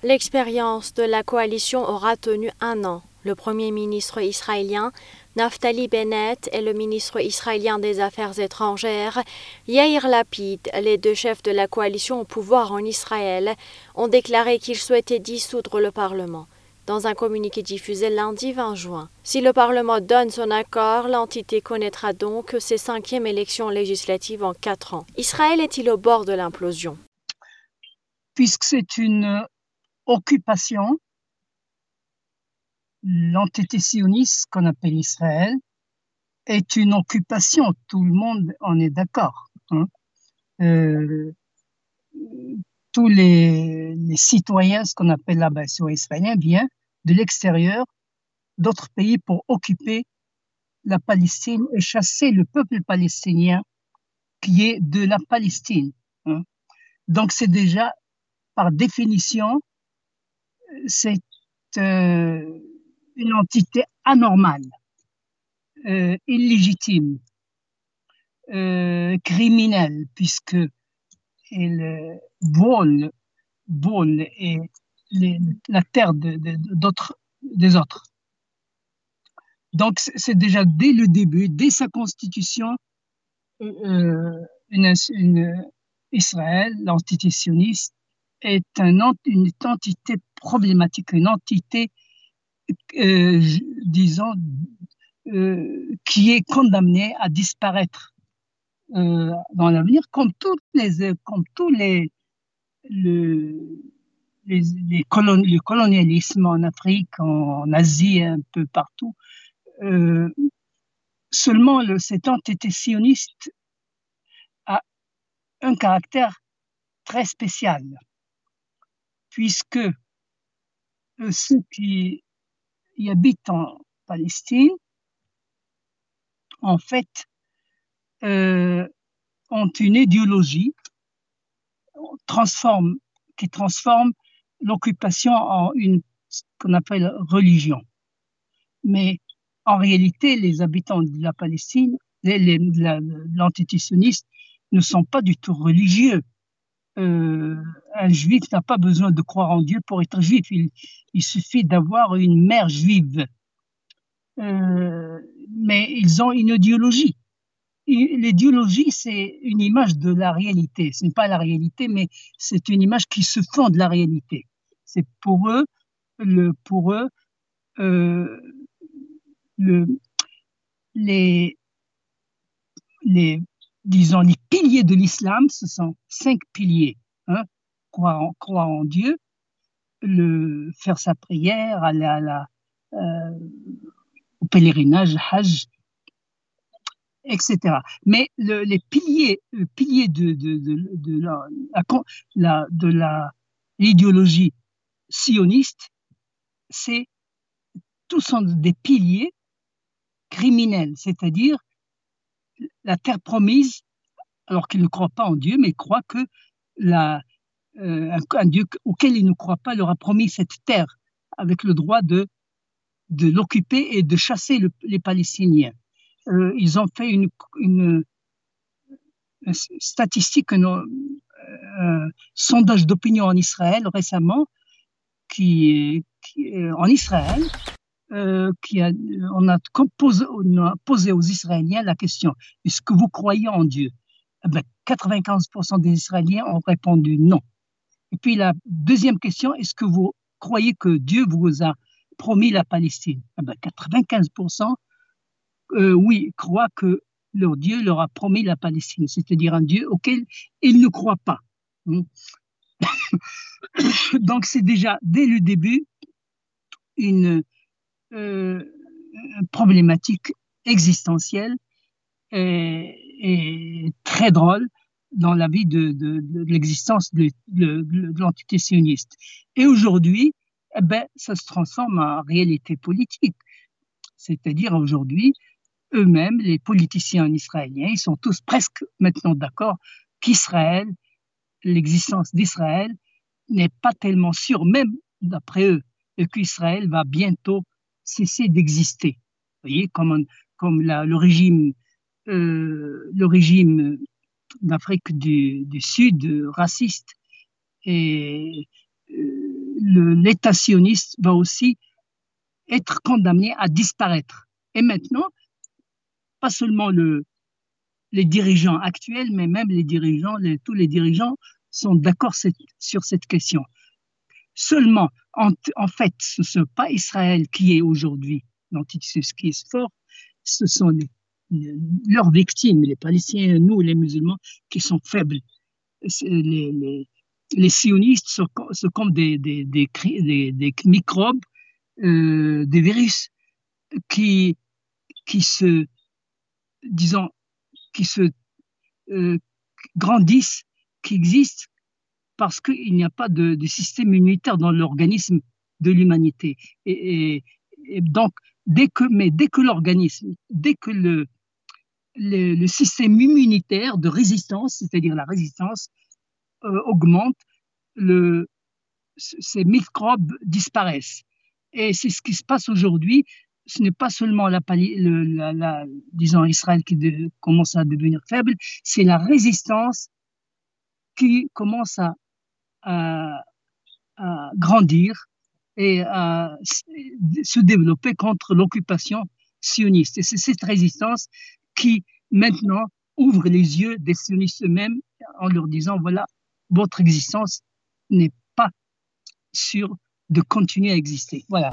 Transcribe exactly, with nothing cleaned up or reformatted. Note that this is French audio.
L'expérience de la coalition aura tenu un an. Le Premier ministre israélien Naftali Bennett et le ministre israélien des Affaires étrangères Yair Lapid, les deux chefs de la coalition au pouvoir en Israël, ont déclaré qu'ils souhaitaient dissoudre le Parlement. Dans un communiqué diffusé lundi vingt juin. Si le Parlement donne son accord, l'entité connaîtra donc ses cinquièmes élections législatives en quatre ans. Israël est-il au bord de l'implosion? Puisque c'est une occupation, l'entité sioniste qu'on appelle Israël est une occupation, tout le monde en est d'accord. Hein. Euh, tous les, les citoyens, ce qu'on appelle là-bas israéliens, viennent de l'extérieur, d'autres pays pour occuper la Palestine et chasser le peuple palestinien qui est de la Palestine. Hein. Donc c'est déjà, par définition, c'est euh, une entité anormale, euh, illégitime, euh, criminelle, puisque elle vole, vole et les, la terre de, de, d'autres, des autres. Donc c'est déjà dès le début, dès sa constitution, euh, une, une, Israël, l'entité sioniste, est un, une entité problématique, une entité, euh, disons, euh, qui est condamnée à disparaître euh, dans l'avenir, comme toutes les, comme tous les, le, les, les colon, le colonialisme en Afrique, en, en Asie, un peu partout. Euh, seulement, le, cette entité sioniste a un caractère très spécial, puisque euh, ceux qui y habitent en Palestine, en fait, euh, ont une idéologie transforme, qui transforme l'occupation en une, ce qu'on appelle religion. Mais en réalité, les habitants de la Palestine, les, les, la, l'entité sioniste, ne sont pas du tout religieux. Euh, un juif n'a pas besoin de croire en Dieu pour être juif. Il, il suffit d'avoir une mère juive. Euh, mais ils ont une idéologie. L'idéologie, c'est une image de la réalité. Ce n'est pas la réalité, mais c'est une image qui se fond de la réalité. C'est pour eux, le, pour eux, euh, le, les, les, disons, les piliers de l'islam, ce sont cinq piliers. Hein, croire en, croire en Dieu, le, faire sa prière, aller à la, euh, au pèlerinage, hajj, et cetera. Mais le, les piliers, le pilier de, de, de, de la, la, de la l'idéologie sioniste, c'est tous sont des piliers criminels, c'est-à-dire la terre promise, alors qu'ils ne croient pas en Dieu, mais croient que la, euh, un, un Dieu auquel ils ne croient pas leur a promis cette terre avec le droit de, de l'occuper et de chasser le, les Palestiniens. Euh, ils ont fait une, une, une statistique, un, un sondage d'opinion en Israël récemment, qui, qui en Israël, euh, qui a, on, a composé, on a posé aux Israéliens la question, est-ce que vous croyez en Dieu? Eh ben, quatre-vingt-quinze pour cent des Israéliens ont répondu non. Et puis la deuxième question, est-ce que vous croyez que Dieu vous a promis la Palestine? Eh ben, quatre-vingt-quinze pour cent euh, oui, croient que leur Dieu leur a promis la Palestine, c'est-à-dire un Dieu auquel ils ne croient pas. Donc c'est déjà dès le début une euh, problématique existentielle et, et, très drôle dans la vie de, de, de l'existence de, de, de l'entité sioniste. Et aujourd'hui, eh ben, ça se transforme en réalité politique. C'est-à-dire aujourd'hui, eux-mêmes, les politiciens israéliens, ils sont tous presque maintenant d'accord qu'Israël, l'existence d'Israël n'est pas tellement sûre, même d'après eux, et qu'Israël va bientôt cesser d'exister. Vous voyez, comme, on, comme la, le régime, euh, le régime d'Afrique du, du Sud, raciste et euh, le- l'État sioniste va aussi être condamné à disparaître. Et maintenant, pas seulement le, les dirigeants actuels, mais même les dirigeants, les- tous les dirigeants sont d'accord cette- sur cette question. Seulement, en, en fait, ce n'est pas Israël qui est aujourd'hui l'antisémitisme qui est fort, ce sont les- les- leurs victimes, les Palestiniens, nous, les musulmans, qui sont faibles. C'est- Les, les, les sionistes sont, co- sont comme des, des, des, cri- des- des microbes, euh, des virus qui, qui se, disons, qui se euh, grandissent, qui existent parce qu'il n'y a pas de, de système immunitaire dans l'organisme de l'humanité. Et, et- et donc, dès que, mais dès que l'organisme, dès que le, le, le système immunitaire de résistance, c'est-à-dire la résistance, euh, augmente, le, ces microbes disparaissent. Et c'est ce qui se passe aujourd'hui. Ce n'est pas seulement la, le, la, la, disons Israël qui de, commence à devenir faible, c'est la résistance qui commence à, à, à grandir et à se développer contre l'occupation sioniste. Et c'est cette résistance qui maintenant ouvre les yeux des sionistes eux-mêmes en leur disant, voilà, votre existence n'est pas sûre de continuer à exister. Voilà.